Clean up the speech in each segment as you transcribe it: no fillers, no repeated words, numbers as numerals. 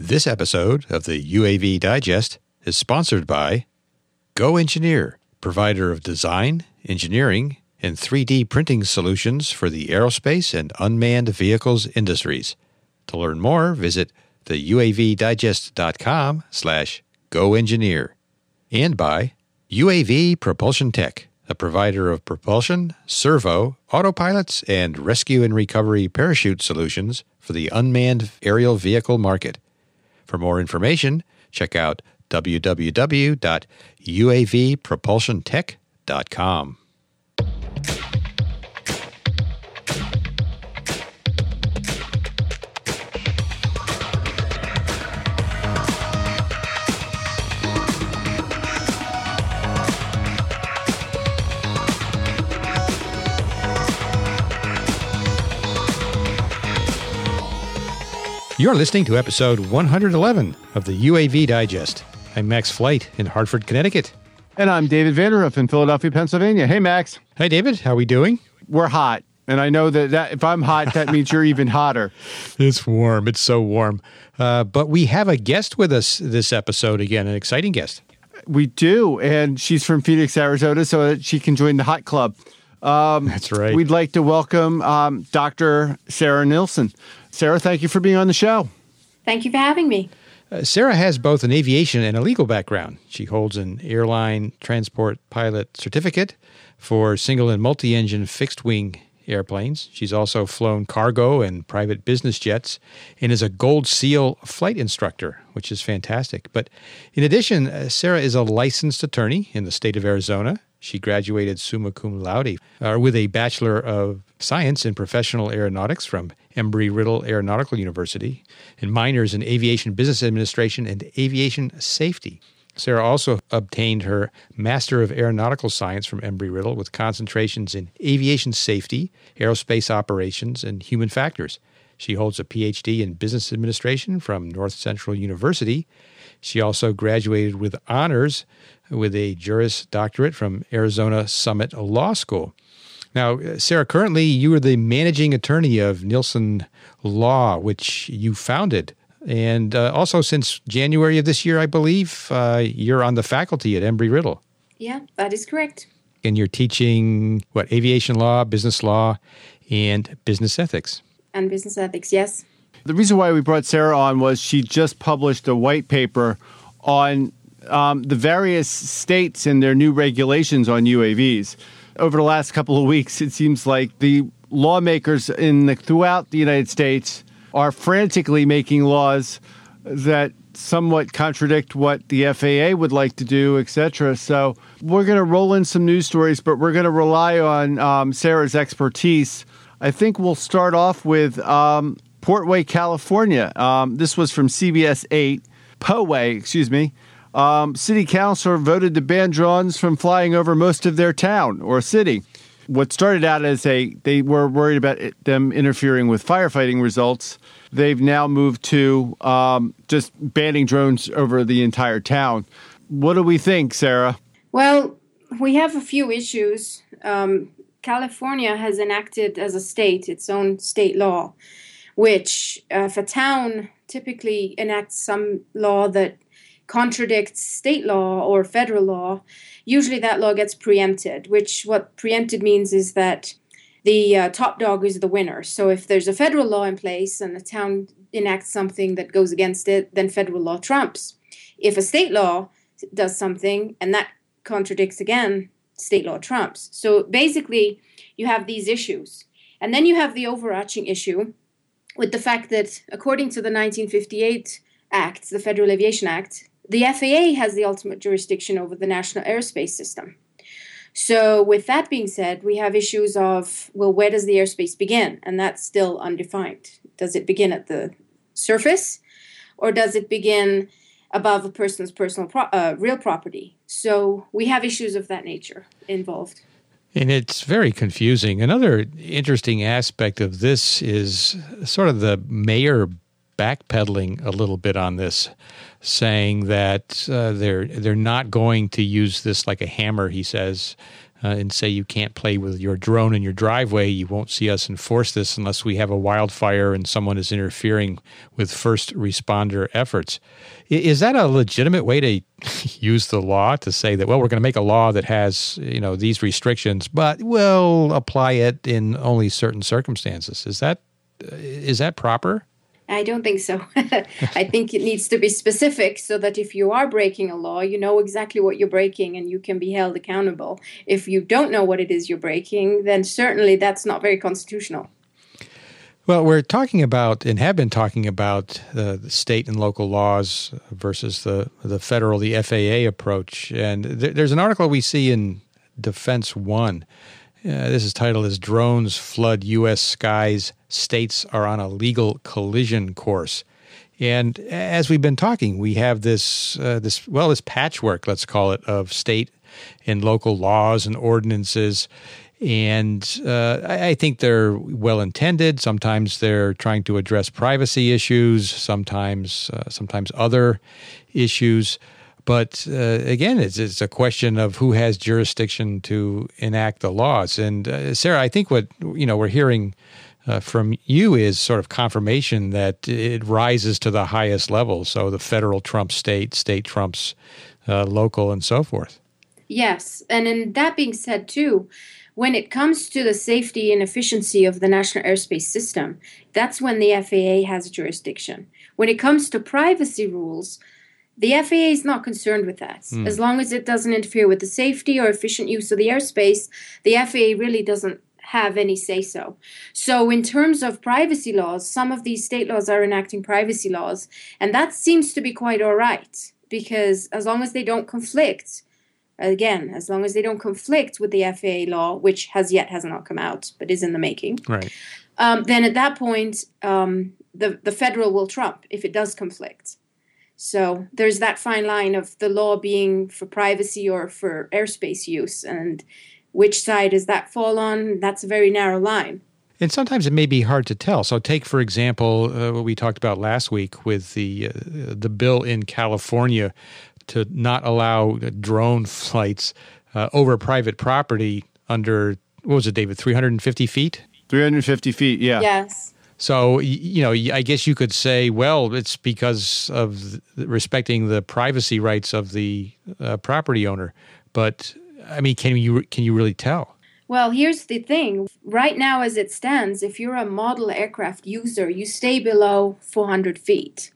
This episode of the UAV Digest is sponsored by Go Engineer, provider of design, engineering, and 3D printing solutions for the aerospace and unmanned vehicles industries. To learn more, visit theuavdigest.com/goengineer. And by UAV Propulsion Tech, a provider of propulsion, servo, autopilots, and rescue and recovery parachute solutions for the unmanned aerial vehicle market. For more information, check out www.uavpropulsiontech.com. You're listening to episode 111 of the UAV Digest. I'm Max Flight in Hartford, Connecticut. And I'm David Vanderhoof in Philadelphia, Pennsylvania. Hey, Max. Hi, David. How are we doing? We're hot. And I know that if I'm hot, that means you're even hotter. It's warm. It's so warm. But we have a guest with us this episode again, an exciting guest. We do. And she's from Phoenix, Arizona, so that she can join the hot club. That's right. We'd like to welcome Dr. Sarah Nielsen. Sarah, thank you for being on the show. Thank you for having me. Sarah has both an aviation and a legal background. She holds an airline transport pilot certificate for single and multi-engine fixed-wing airplanes. She's also flown cargo and private business jets and is a Gold Seal flight instructor, which is fantastic. But in addition, Sarah is a licensed attorney in the state of Arizona. She graduated summa cum laude with a Bachelor of Science in Professional Aeronautics from Embry-Riddle Aeronautical University and minors in Aviation Business Administration and Aviation Safety. Sarah also obtained her Master of Aeronautical Science from Embry-Riddle with concentrations in aviation safety, aerospace operations, and human factors. She holds a PhD in Business Administration from North Central University. She also graduated with honors with a Juris Doctorate from Arizona Summit Law School. Now, Sarah, currently you are the managing attorney of Nielsen Law, which you founded. And also since January of this year, I believe, you're on the faculty at Embry-Riddle. Yeah, that is correct. And you're teaching, aviation law, business law, and business ethics. And business ethics, yes. The reason why we brought Sarah on was she just published a white paper on the various states and their new regulations on UAVs. Over the last couple of weeks, it seems like the lawmakers throughout the United States are frantically making laws that somewhat contradict what the FAA would like to do, etc. So we're going to roll in some news stories, but we're going to rely on Sarah's expertise. I think we'll start off with Portway, California. This was from CBS 8. Poway, city council voted to ban drones from flying over most of their town or city. What started out as they were worried about them interfering with firefighting results. They've now moved to just banning drones over the entire town. What do we think, Sarah? Well, we have a few issues. California has enacted as a state its own state law, which if a town typically enacts some law that contradicts state law or federal law, usually that law gets preempted, which what preempted means is that the top dog is the winner. So if there's a federal law in place and the town enacts something that goes against it, then federal law trumps. If a state law does something and that contradicts again, state law trumps. So basically, you have these issues. And then you have the overarching issue with the fact that according to the 1958 Act, the Federal Aviation Act, the FAA has the ultimate jurisdiction over the national aerospace system. So with that being said, we have issues of, where does the airspace begin? And that's still undefined. Does it begin at the surface or does it begin above a person's personal real property? So we have issues of that nature involved. And it's very confusing. Another interesting aspect of this is sort of the mayor backpedaling a little bit on this, saying that they're not going to use this like a hammer, he says, and say you can't play with your drone in your driveway. You won't see us enforce this unless we have a wildfire and someone is interfering with first responder efforts. Is that a legitimate way to use the law to say that, well, we're going to make a law that has, these restrictions, but we'll apply it in only certain circumstances? Is that proper? I don't think so. I think it needs to be specific so that if you are breaking a law, you know exactly what you're breaking and you can be held accountable. If you don't know what it is you're breaking, then certainly that's not very constitutional. Well, we're talking about and have been talking about the state and local laws versus the federal, the FAA approach. And there's an article we see in Defense One. This is titled as Drones Flood U.S. Skies, States Are on a Legal Collision Course. And as we've been talking, we have this patchwork, let's call it, of state and local laws and ordinances. And I think they're well-intended. Sometimes they're trying to address privacy issues, sometimes other issues. But again, it's a question of who has jurisdiction to enact the laws. And Sarah, I think what we're hearing from you is sort of confirmation that it rises to the highest level. So the federal trumps state, state trumps local, and so forth. Yes, and in that being said, too, when it comes to the safety and efficiency of the national airspace system, that's when the FAA has jurisdiction. When it comes to privacy rules, the FAA is not concerned with that. As long as it doesn't interfere with the safety or efficient use of the airspace, the FAA really doesn't have any say-so. So in terms of privacy laws, some of these state laws are enacting privacy laws, and that seems to be quite all right, because as long as they don't conflict, as long as they don't conflict with the FAA law, which has not come out, but is in the making, right? Then at that point, the federal will trump if it does conflict. So there's that fine line of the law being for privacy or for airspace use, and which side does that fall on? That's a very narrow line. And sometimes it may be hard to tell. So take, for example, what we talked about last week with the bill in California to not allow drone flights over private property under, what was it, David, 350 feet? 350 feet, yeah. Yes. So, I guess you could say, well, it's because of respecting the privacy rights of the property owner. But, I mean, can you really tell? Well, here's the thing. Right now, as it stands, if you're a model aircraft user, you stay below 400 feet.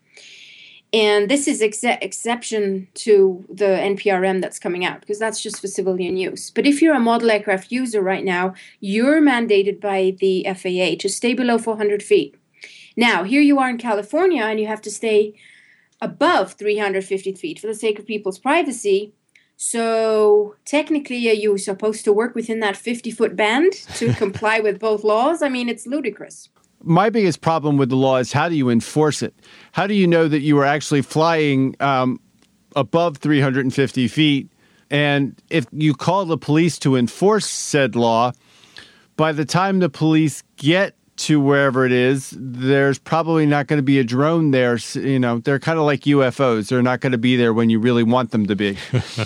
And this is exception to the NPRM that's coming out, because that's just for civilian use. But if you're a model aircraft user right now, you're mandated by the FAA to stay below 400 feet. Now, here you are in California, and you have to stay above 350 feet for the sake of people's privacy. So technically, are you supposed to work within that 50-foot band to comply with both laws? I mean, it's ludicrous. My biggest problem with the law is, how do you enforce it? How do you know that you are actually flying above 350 feet? And if you call the police to enforce said law, by the time the police get to wherever it is, there's probably not going to be a drone there. They're kind of like UFOs. They're not going to be there when you really want them to be.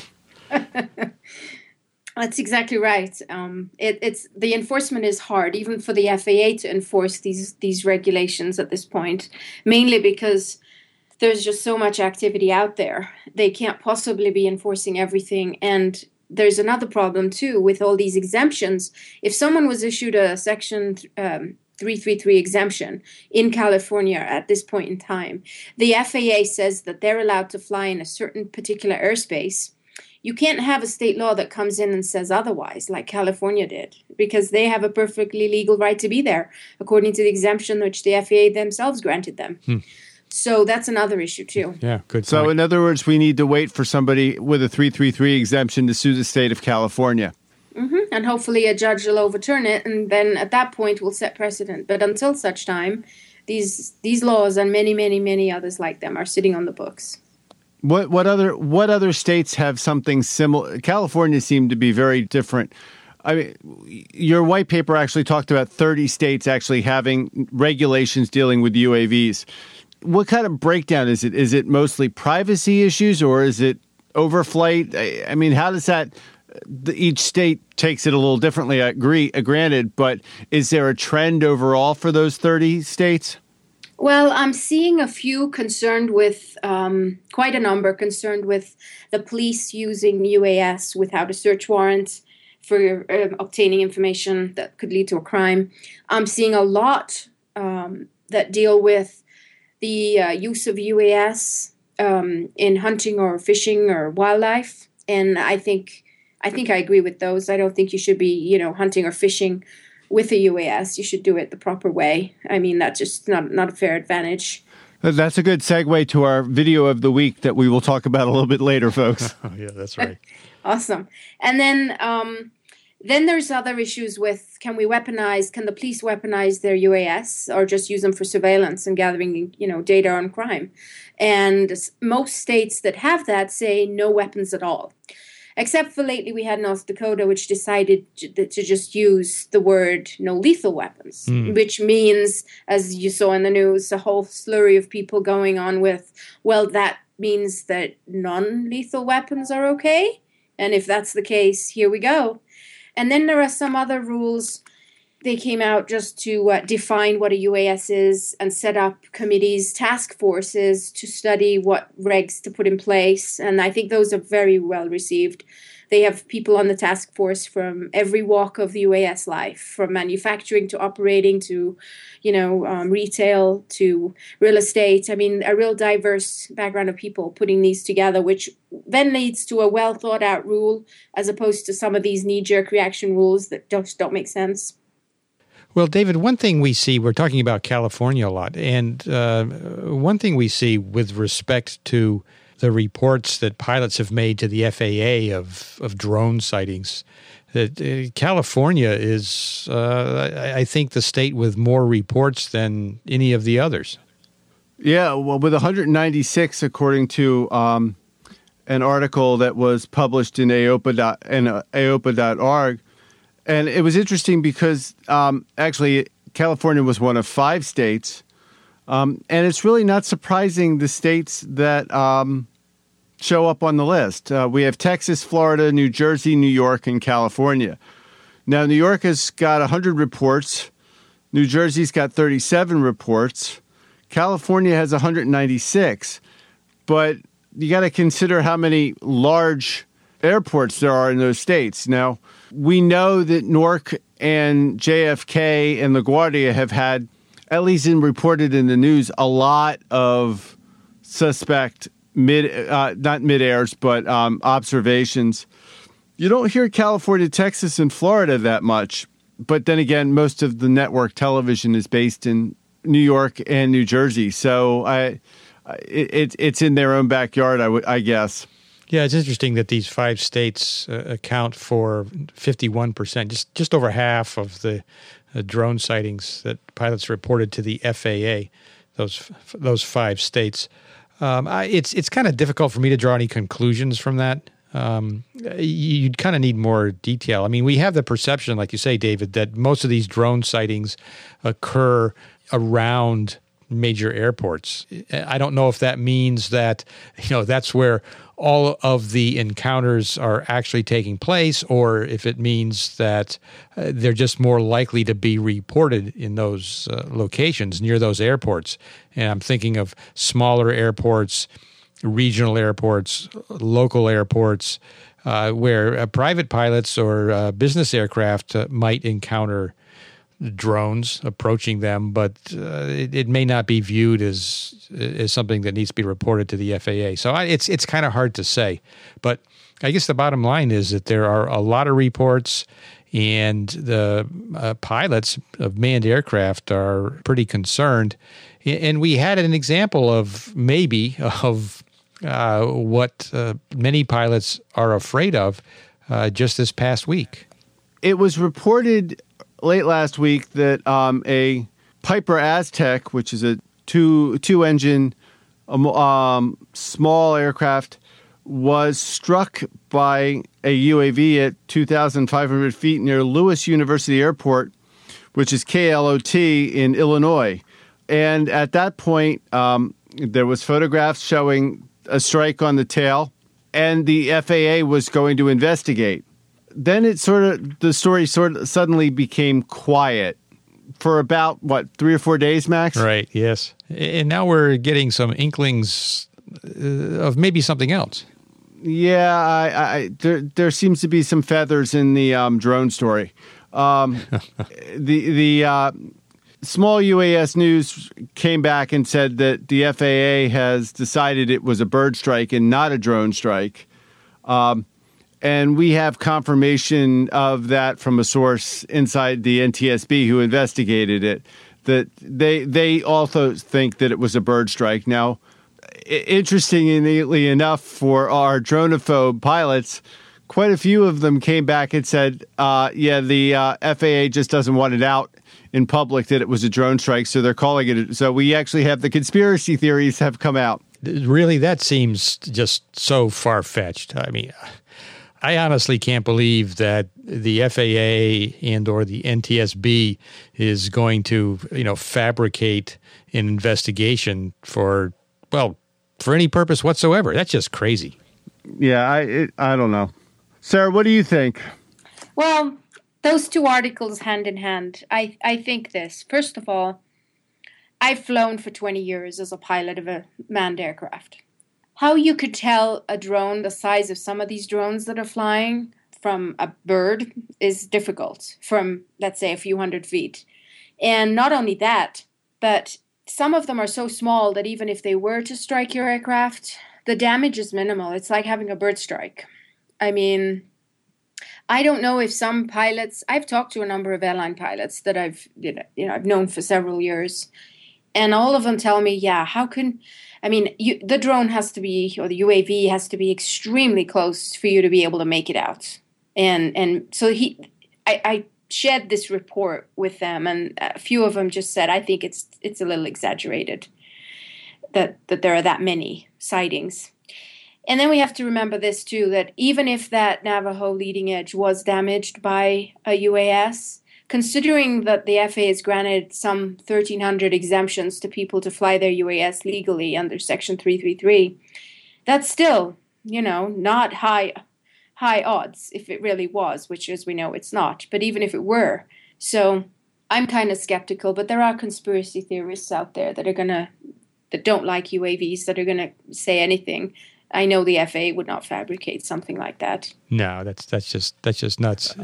That's exactly right. It's the enforcement is hard, even for the FAA to enforce these regulations at this point, mainly because there's just so much activity out there. They can't possibly be enforcing everything. And there's another problem, too, with all these exemptions. If someone was issued a Section 333 exemption in California at this point in time, the FAA says that they're allowed to fly in a certain particular airspace. You can't have a state law that comes in and says otherwise, like California did, because they have a perfectly legal right to be there, according to the exemption which the FAA themselves granted them. So that's another issue, too. Yeah, good point. So in other words, we need to wait for somebody with a 333 exemption to sue the state of California. Mm-hmm. And hopefully a judge will overturn it, and then at that point we'll set precedent. But until such time, these laws and many, many, many others like them are sitting on the books. What other states have something similar? California seemed to be very different. I mean, your white paper actually talked about 30 states actually having regulations dealing with UAVs. What kind of breakdown is it? Is it mostly privacy issues, or is it overflight? I mean, how does that each state takes it a little differently, granted, but is there a trend overall for those 30 states? Well, I'm seeing a few concerned with, quite a number concerned with the police using UAS without a search warrant for obtaining information that could lead to a crime. I'm seeing a lot that deal with the use of UAS in hunting or fishing or wildlife. And I think I agree with those. I don't think you should be, hunting or fishing with a UAS. You should do it the proper way. I mean, that's just not a fair advantage. That's a good segue to our video of the week that we will talk about a little bit later, folks. Oh, yeah, that's right. Awesome. And then there's other issues with can the police weaponize their UAS or just use them for surveillance and gathering, data on crime? And most states that have that say no weapons at all. Except for lately we had North Dakota, which decided to just use the word no lethal weapons, which means, as you saw in the news, a whole slurry of people going on with, well, that means that non-lethal weapons are okay. And if that's the case, here we go. And then there are some other rules. They came out just to define what a UAS is and set up committees, task forces to study what regs to put in place. And I think those are very well received. They have people on the task force from every walk of the UAS life, from manufacturing to operating to, retail to real estate. I mean, a real diverse background of people putting these together, which then leads to a well thought out rule as opposed to some of these knee-jerk reaction rules that just don't make sense. Well, David, one thing we see, we're talking about California a lot, and one thing we see with respect to the reports that pilots have made to the FAA of drone sightings, that California is, I think, the state with more reports than any of the others. Yeah, well, with 196, according to an article that was published in AOPA.org. And it was interesting because actually California was one of 5 states. And it's really not surprising the states that show up on the list. We have Texas, Florida, New Jersey, New York, and California. Now, New York has got 100 reports. New Jersey's got 37 reports. California has 196. But you got to consider how many large airports there are in those states. Now, we know that Newark and JFK and LaGuardia have had, at least reported in the news, a lot of suspect not mid-airs, but observations. You don't hear California, Texas, and Florida that much. But then again, most of the network television is based in New York and New Jersey. So it's in their own backyard, I guess. Yeah, it's interesting that these 5 states account for 51%, just over half of the drone sightings that pilots reported to the FAA. Those 5 states. It's kind of difficult for me to draw any conclusions from that. You'd kind of need more detail. I mean, we have the perception, like you say, David, that most of these drone sightings occur around major airports. I don't know if that means that, that's where all of the encounters are actually taking place, or if it means that they're just more likely to be reported in those locations near those airports. And I'm thinking of smaller airports, regional airports, local airports, where private pilots or business aircraft might encounter drones approaching them, but it may not be viewed as something that needs to be reported to the FAA. So it's kind of hard to say. But I guess the bottom line is that there are a lot of reports, and the pilots of manned aircraft are pretty concerned. And we had an example of what many pilots are afraid of just this past week. It was reported late last week that a Piper Aztec, which is a two-engine small aircraft, was struck by a UAV at 2,500 feet near Lewis University Airport, which is KLOT in Illinois. And at that point, there was photographs showing a strike on the tail, and the FAA was going to investigate. then the story suddenly became quiet for about, 3 or 4 days, Max? Right, yes. And now we're getting some inklings of maybe something else. Yeah, there seems to be some feathers in the drone story. The Small UAS News came back and said that the FAA has decided it was a bird strike and not a drone strike. And we have confirmation of that from a source inside the NTSB who investigated it, that they also think that it was a bird strike. Now, interestingly enough, for our dronophobe pilots, quite a few of them came back and said, the FAA just doesn't want it out in public that it was a drone strike, so they're calling it. So we actually have the conspiracy theories have come out. Really, that seems just so far-fetched. I mean, I honestly can't believe that the FAA and or the NTSB is going to, fabricate an investigation for any purpose whatsoever. That's just crazy. Yeah, I don't know. Sarah, what do you think? Well, those two articles hand in hand. I think this. First of all, I've flown for 20 years as a pilot of a manned aircraft. How you could tell a drone the size of some of these drones that are flying from a bird is difficult from, let's say, a few hundred feet. And not only that, but some of them are so small that even if they were to strike your aircraft, the damage is minimal. It's like having a bird strike. I mean, I don't know if some pilots, I've talked to a number of airline pilots that I've known for several years, and all of them tell me, the drone has to be, or the UAV has to be extremely close for you to be able to make it out. And so I shared this report with them, and a few of them just said, I think it's a little exaggerated that there are that many sightings. And then we have to remember this too, that even if that Navajo leading edge was damaged by a UAS, considering that the FAA has granted some 1,300 exemptions to people to fly their UAS legally under Section 333, that's still, not high odds if it really was, which, as we know, it's not. But even if it were, so I'm kind of skeptical. But there are conspiracy theorists out there that don't like UAVs, that are gonna say anything. I know the FAA would not fabricate something like that. No, that's just nuts.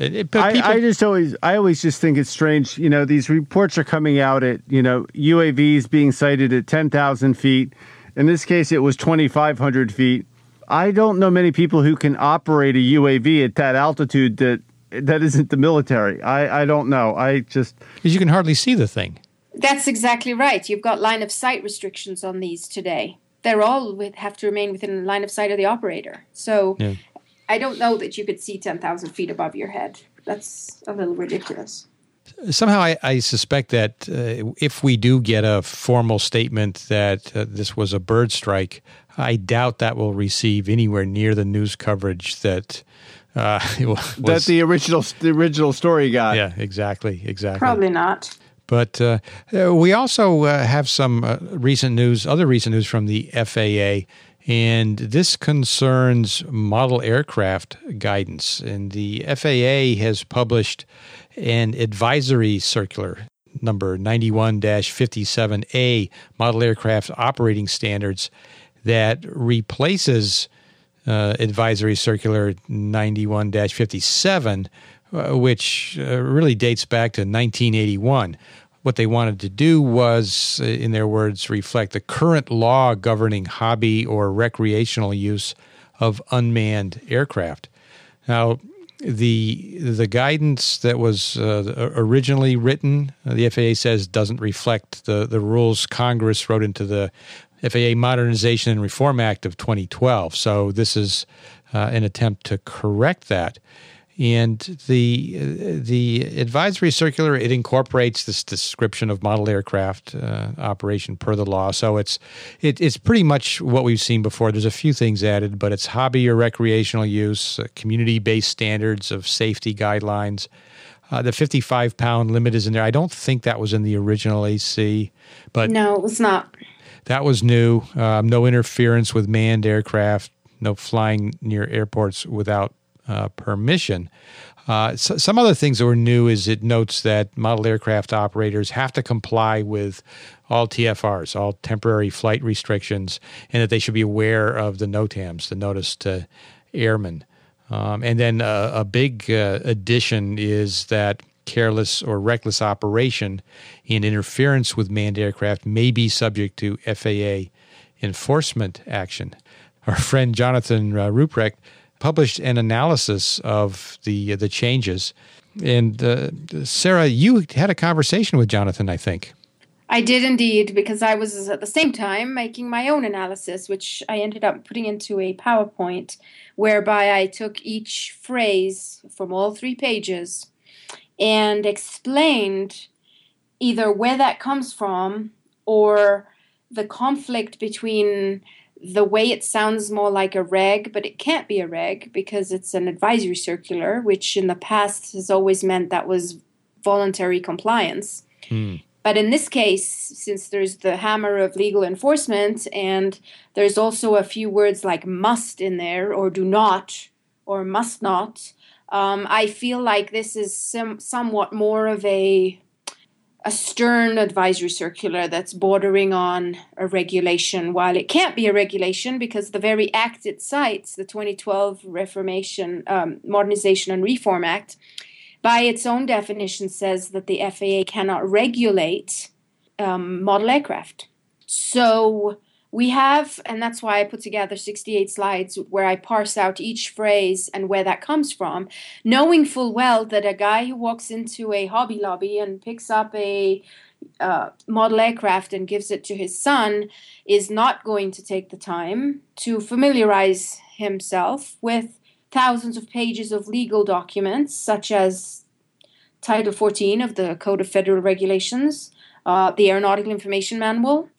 I always just think it's strange. These reports are coming out at UAVs being sighted at 10,000 feet. In this case, it was 2,500 feet. I don't know many people who can operate a UAV at that altitude that isn't the military. I don't know. Because you can hardly see the thing. That's exactly right. You've got line of sight restrictions on these today. They're all have to remain within line of sight of the operator. So yeah. I don't know that you could see 10,000 feet above your head. That's a little ridiculous. Somehow I suspect that if we do get a formal statement that this was a bird strike, I doubt that will receive anywhere near the news coverage that that the original story got. Yeah, exactly. Probably not. But we also have some other recent news from the FAA, and this concerns model aircraft guidance. And the FAA has published an advisory circular, number 91-57A, Model Aircraft Operating Standards, that replaces advisory circular 91-57, which really dates back to 1981. What they wanted to do was, in their words, reflect the current law governing hobby or recreational use of unmanned aircraft. Now, the guidance that was originally written, the FAA says, doesn't reflect the rules Congress wrote into the FAA Modernization and Reform Act of 2012. So this is an attempt to correct that. And the advisory circular, it incorporates this description of model aircraft operation per the law. So it's pretty much what we've seen before. There's a few things added, but it's hobby or recreational use, community-based standards of safety guidelines. The 55-pound limit is in there. I don't think that was in the original AC. But no, it was not. That was new. No interference with manned aircraft, no flying near airports without permission. Some other things that were new is it notes that model aircraft operators have to comply with all TFRs, all temporary flight restrictions, and that they should be aware of the NOTAMs, the Notice to Airmen. And then a big addition is that careless or reckless operation and interference with manned aircraft may be subject to FAA enforcement action. Our friend Jonathan Ruprecht published an analysis of the changes. And Sarah, you had a conversation with Jonathan, I think. I did indeed, because I was at the same time making my own analysis, which I ended up putting into a PowerPoint, whereby I took each phrase from all 3 pages and explained either where that comes from or the conflict between the way it sounds more like a reg, but it can't be a reg because it's an advisory circular, which in the past has always meant that was voluntary compliance. But in this case, since there's the hammer of legal enforcement and there's also a few words like must in there or do not or must not, I feel like this is somewhat more of a stern advisory circular that's bordering on a regulation, while it can't be a regulation because the very act it cites, the 2012 Modernization and Reform Act, by its own definition says that the FAA cannot regulate model aircraft. So we have, and that's why I put together 68 slides where I parse out each phrase and where that comes from, knowing full well that a guy who walks into a Hobby Lobby and picks up a model aircraft and gives it to his son is not going to take the time to familiarize himself with thousands of pages of legal documents, such as Title 14 of the Code of Federal Regulations, the Aeronautical Information Manual.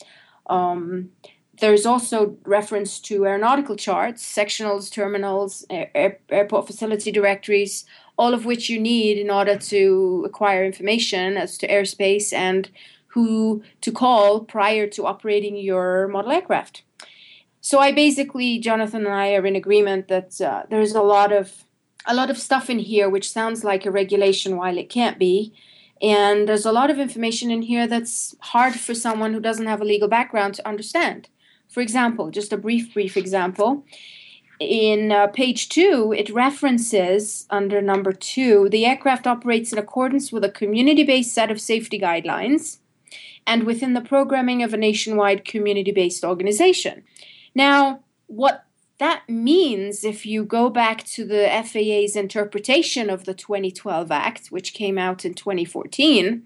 There's also reference to aeronautical charts, sectionals, terminals, airport facility directories, all of which you need in order to acquire information as to airspace and who to call prior to operating your model aircraft. So I basically, Jonathan and I are in agreement that there's a lot of stuff in here which sounds like a regulation while it can't be. And there's a lot of information in here that's hard for someone who doesn't have a legal background to understand. For example, just a brief example. In page 2, it references under number 2, the aircraft operates in accordance with a community-based set of safety guidelines and within the programming of a nationwide community-based organization. Now, what that means, if you go back to the FAA's interpretation of the 2012 Act, which came out in 2014,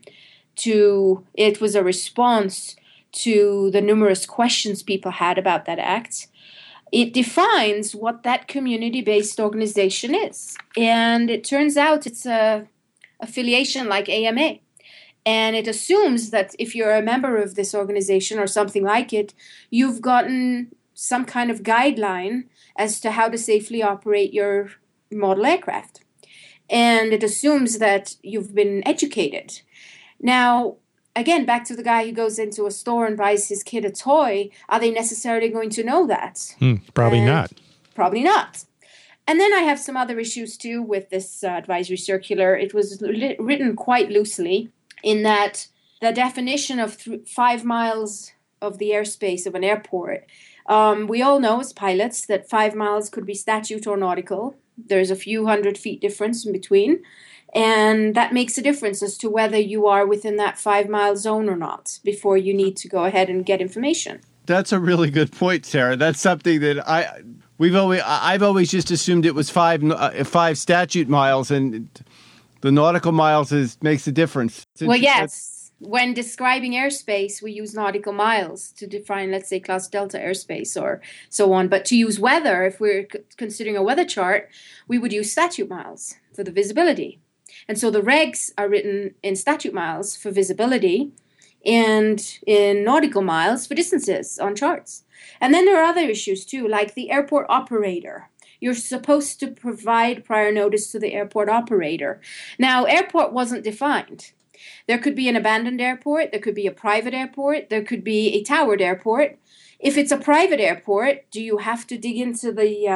it was a response to the numerous questions people had about that act. It defines what that community-based organization is. And it turns out it's a affiliation like AMA. And it assumes that if you're a member of this organization or something like it, you've gotten some kind of guideline as to how to safely operate your model aircraft. And it assumes that you've been educated. Now, again, back to the guy who goes into a store and buys his kid a toy, are they necessarily going to know that? Probably not. Probably not. And then I have some other issues, too, with this advisory circular. It was written quite loosely in that the definition of 5 miles of the airspace of an airport, we all know as pilots that 5 miles could be statute or nautical. There's a few 100 feet difference in between. And that makes a difference as to whether you are within that 5 mile zone or not before you need to go ahead and get information. That's a really good point, Sarah. That's something that I've always just assumed it was 5 statute miles, and the nautical miles makes a difference. Well, yes. When describing airspace, we use nautical miles to define, let's say, class delta airspace or so on. But to use weather, if we're considering a weather chart, we would use statute miles for the visibility. And so the regs are written in statute miles for visibility and in nautical miles for distances on charts. And then there are other issues too, like the airport operator. You're supposed to provide prior notice to the airport operator. Now, airport wasn't defined. There could be an abandoned airport, there could be a private airport, there could be a towered airport. If it's a private airport, do you have to dig into the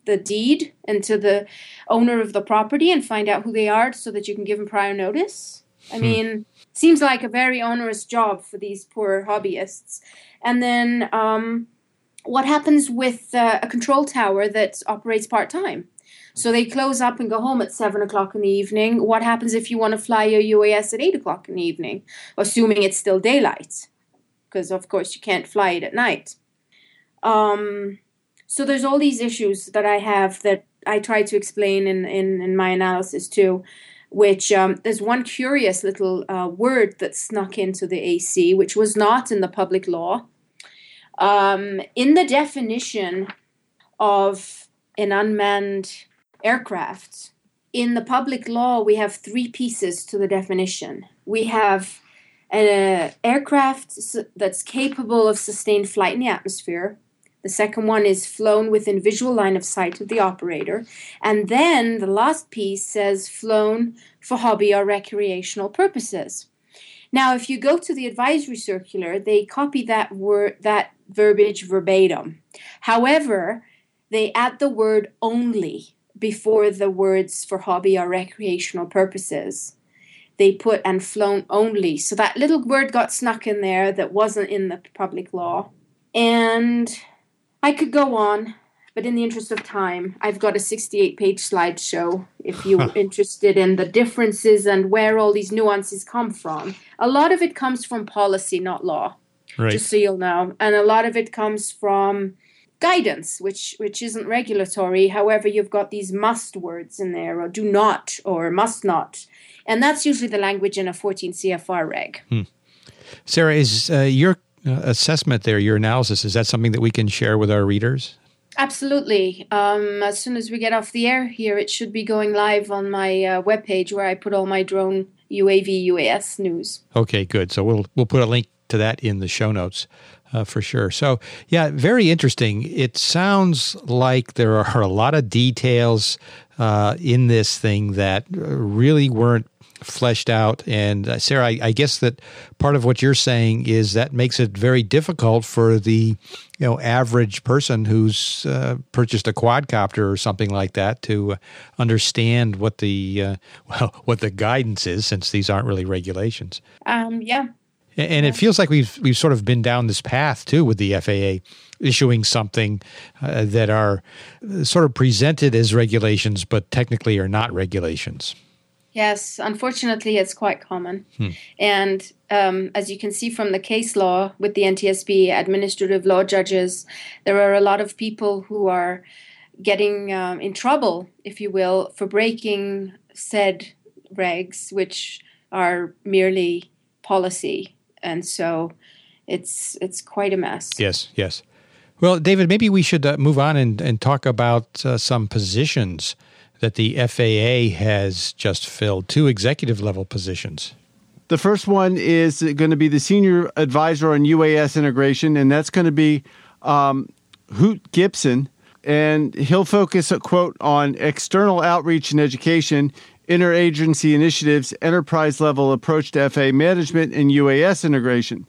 the deed into the owner of the property and find out who they are so that you can give them prior notice. I mean, seems like a very onerous job for these poor hobbyists. And then what happens with a control tower that operates part-time? So they close up and go home at 7 o'clock in the evening. What happens if you want to fly your UAS at 8 o'clock in the evening, assuming it's still daylight? Because, of course, you can't fly it at night. So there's all these issues that I have that I try to explain in my analysis too, which there's one curious little word that snuck into the AC, which was not in the public law. In the definition of an unmanned aircraft, in the public law, we have three pieces to the definition. We have an aircraft that's capable of sustained flight in the atmosphere. The second one is flown within visual line of sight of the operator. And then the last piece says flown for hobby or recreational purposes. Now, if you go to the advisory circular, they copy that verbiage verbatim. However, they add the word only before the words for hobby or recreational purposes. They put and flown only. So that little word got snuck in there that wasn't in the public law. And I could go on, but in the interest of time, I've got a 68-page slideshow if you're interested in the differences and where all these nuances come from. A lot of it comes from policy, not law, right, just so you'll know. And a lot of it comes from guidance, which isn't regulatory. However, you've got these must words in there, or do not, or must not. And that's usually the language in a 14 CFR reg. Sarah, is your assessment there, your analysis, is that something that we can share with our readers? Absolutely. As soon as we get off the air here, it should be going live on my webpage where I put all my drone UAV, UAS news. Okay, good. So we'll put a link to that in the show notes for sure. So, yeah, very interesting. It sounds like there are a lot of details in this thing that really weren't fleshed out. And Sarah, I guess that part of what you're saying is that makes it very difficult for the average person who's purchased a quadcopter or something like that to understand what the guidance is, since these aren't really regulations. Yeah. And it feels like we've sort of been down this path too with the FAA issuing something that are sort of presented as regulations, but technically are not regulations. Yes, unfortunately, it's quite common. And as you can see from the case law with the NTSB administrative law judges, there are a lot of people who are getting in trouble, if you will, for breaking said regs, which are merely policy. And so it's quite a mess. Yes. Well, David, maybe we should move on and talk about some positions that the FAA has just filled, 2 executive-level positions. The first one is going to be the Senior Advisor on UAS Integration, and that's going to be Hoot Gibson. And he'll focus, quote, on external outreach and education, interagency initiatives, enterprise-level approach to FAA management, and UAS integration.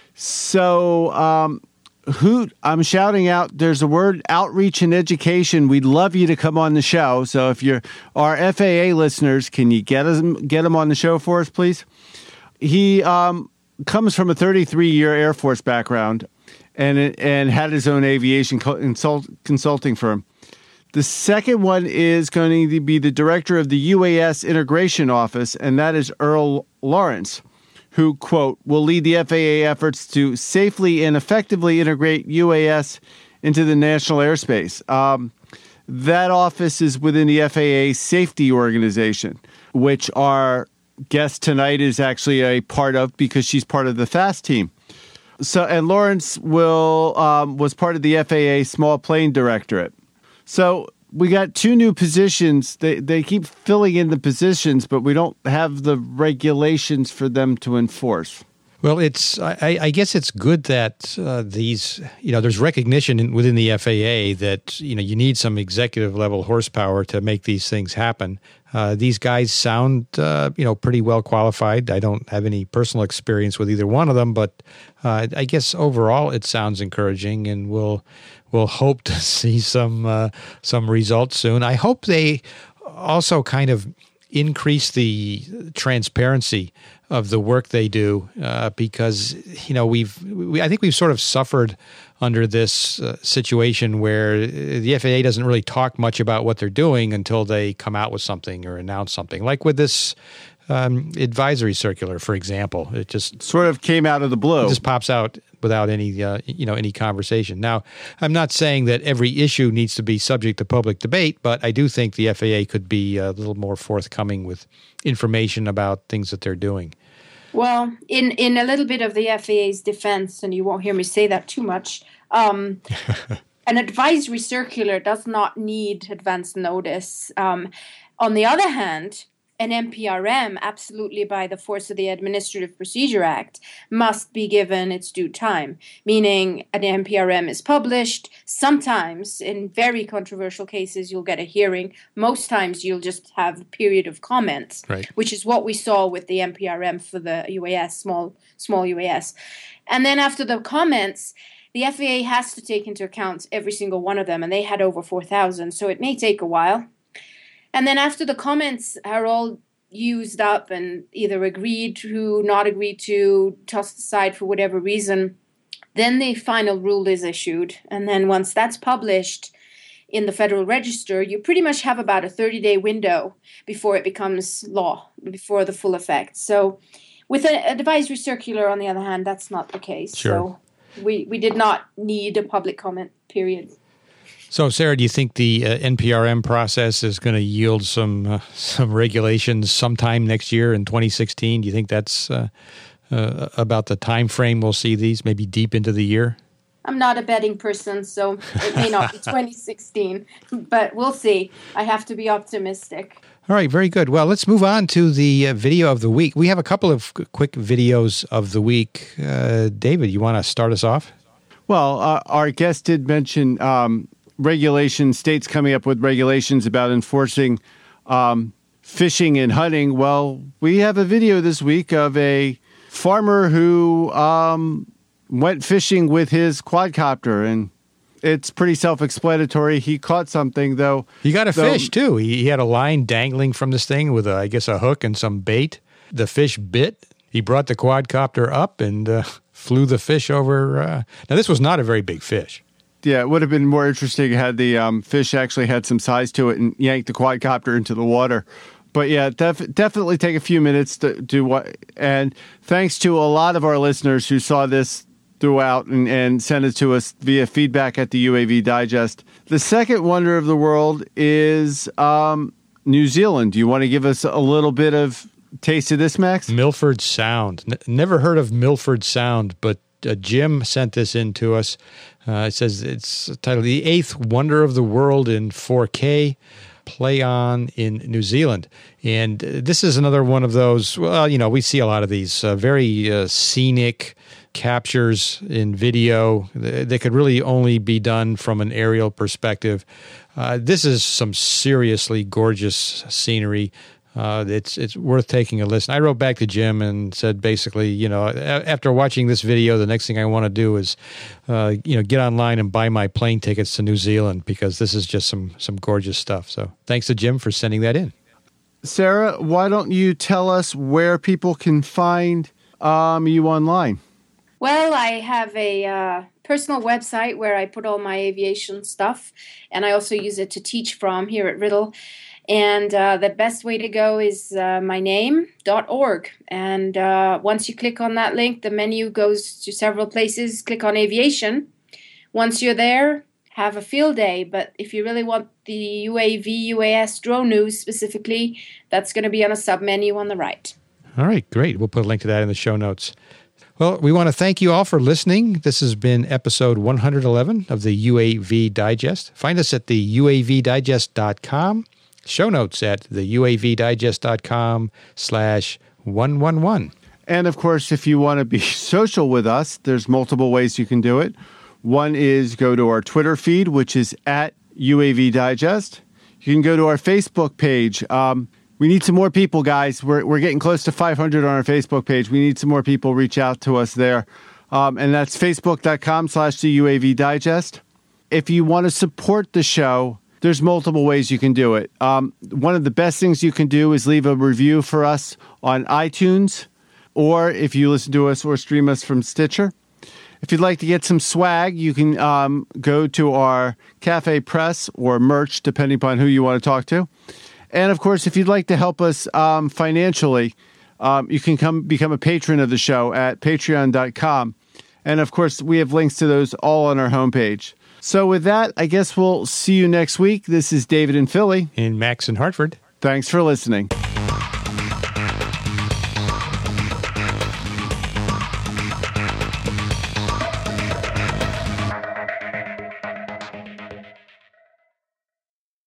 So, Hoot, I'm shouting out, there's a word, outreach and education. We'd love you to come on the show. So if you're our FAA listeners, can you get him on the show for us, please? He comes from a 33-year Air Force background and had his own aviation consulting firm. The second one is going to be the director of the UAS Integration Office, and that is Earl Lawrence, who, quote, will lead the FAA efforts to safely and effectively integrate UAS into the national airspace. That office is within the FAA Safety Organization, which our guest tonight is actually a part of because she's part of the FAST team. So, and Lawrence was part of the FAA Small Plane Directorate. So we got 2 new positions. They keep filling in the positions, but we don't have the regulations for them to enforce. Well, I guess it's good that these, there's recognition within the FAA that, you need some executive level horsepower to make these things happen. These guys sound, pretty well qualified. I don't have any personal experience with either one of them, but I guess overall it sounds encouraging, and we'll we'll hope to see some results soon. I hope they also kind of increase the transparency of the work they do, because I think we've sort of suffered under this situation where the FAA doesn't really talk much about what they're doing until they come out with something or announce something. Like with this advisory circular, for example, it just sort of came out of the blue. It just pops out without any conversation. Now, I'm not saying that every issue needs to be subject to public debate, but I do think the FAA could be a little more forthcoming with information about things that they're doing. Well, in a little bit of the FAA's defense, and you won't hear me say that too much, an advisory circular does not need advance notice. On the other hand, an NPRM, absolutely by the force of the Administrative Procedure Act, must be given its due time, meaning an NPRM is published. Sometimes, in very controversial cases, you'll get a hearing. Most times, you'll just have a period of comments, right, which is what we saw with the NPRM for the UAS, small UAS. And then after the comments, the FAA has to take into account every single one of them, and they had over 4,000, so it may take a while. And then after the comments are all used up and either agreed to, not agreed to, tossed aside for whatever reason, then the final rule is issued. And then once that's published in the Federal Register, you pretty much have about a 30-day window before it becomes law, before the full effect. So with an advisory circular, on the other hand, that's not the case. Sure. So we did not need a public comment period. So, Sarah, do you think the NPRM process is going to yield some regulations sometime next year in 2016? Do you think that's about the time frame we'll see these, maybe deep into the year? I'm not a betting person, so it may not be 2016, but we'll see. I have to be optimistic. All right, very good. Well, let's move on to the video of the week. We have a couple of quick videos of the week. David, you want to start us off? Well, our guest did mention regulations, states coming up with regulations about enforcing fishing and hunting. Well, we have a video this week of a farmer who went fishing with his quadcopter, and it's pretty self-explanatory. He caught something, though. He got a fish, too. He had a line dangling from this thing with, I guess, a hook and some bait. The fish bit. He brought the quadcopter up and flew the fish over. Now, this was not a very big fish. Yeah, it would have been more interesting had the fish actually had some size to it and yanked the quadcopter into the water. But yeah, definitely take a few minutes to do what. And thanks to a lot of our listeners who saw this throughout and sent it to us via feedback at the UAV Digest. The second wonder of the world is New Zealand. Do you want to give us a little bit of taste of this, Max? Milford Sound. Never heard of Milford Sound, but Jim sent this in to us. It says it's titled The Eighth Wonder of the World in 4K, Play On in New Zealand. And this is another one of those, well, we see a lot of these very scenic captures in video. They could really only be done from an aerial perspective. This is some seriously gorgeous scenery. It's worth taking a listen. I wrote back to Jim and said, basically, after watching this video, the next thing I want to do is, get online and buy my plane tickets to New Zealand, because this is just some gorgeous stuff. So thanks to Jim for sending that in. Sarah, why don't you tell us where people can find you online? Well, I have a personal website where I put all my aviation stuff, and I also use it to teach from here at Riddle. And the best way to go is myname.org. And once you click on that link, the menu goes to several places. Click on aviation. Once you're there, have a field day. But if you really want the UAV, UAS drone news specifically, that's going to be on a sub-menu on the right. All right, great. We'll put a link to that in the show notes. Well, we want to thank you all for listening. This has been episode 111 of the UAV Digest. Find us at the UAVdigest.com. Show notes at the UAVdigest.com/111. And of course, if you want to be social with us, there's multiple ways you can do it. One is go to our Twitter feed, which is at UAV Digest. You can go to our Facebook page. We need some more people, guys. We're getting close to 500 on our Facebook page. We need some more people. Reach out to us there. And that's facebook.com/the UAV Digest. if you want to support the show, there's multiple ways you can do it. One of the best things you can do is leave a review for us on iTunes, or if you listen to us or stream us from Stitcher. If you'd like to get some swag, you can go to our Cafe Press or merch, depending upon who you want to talk to. And, of course, if you'd like to help us financially, you can become a patron of the show at patreon.com. And, of course, we have links to those all on our homepage. So with that, I guess we'll see you next week. This is David in Philly. And Max in Hartford. Thanks for listening.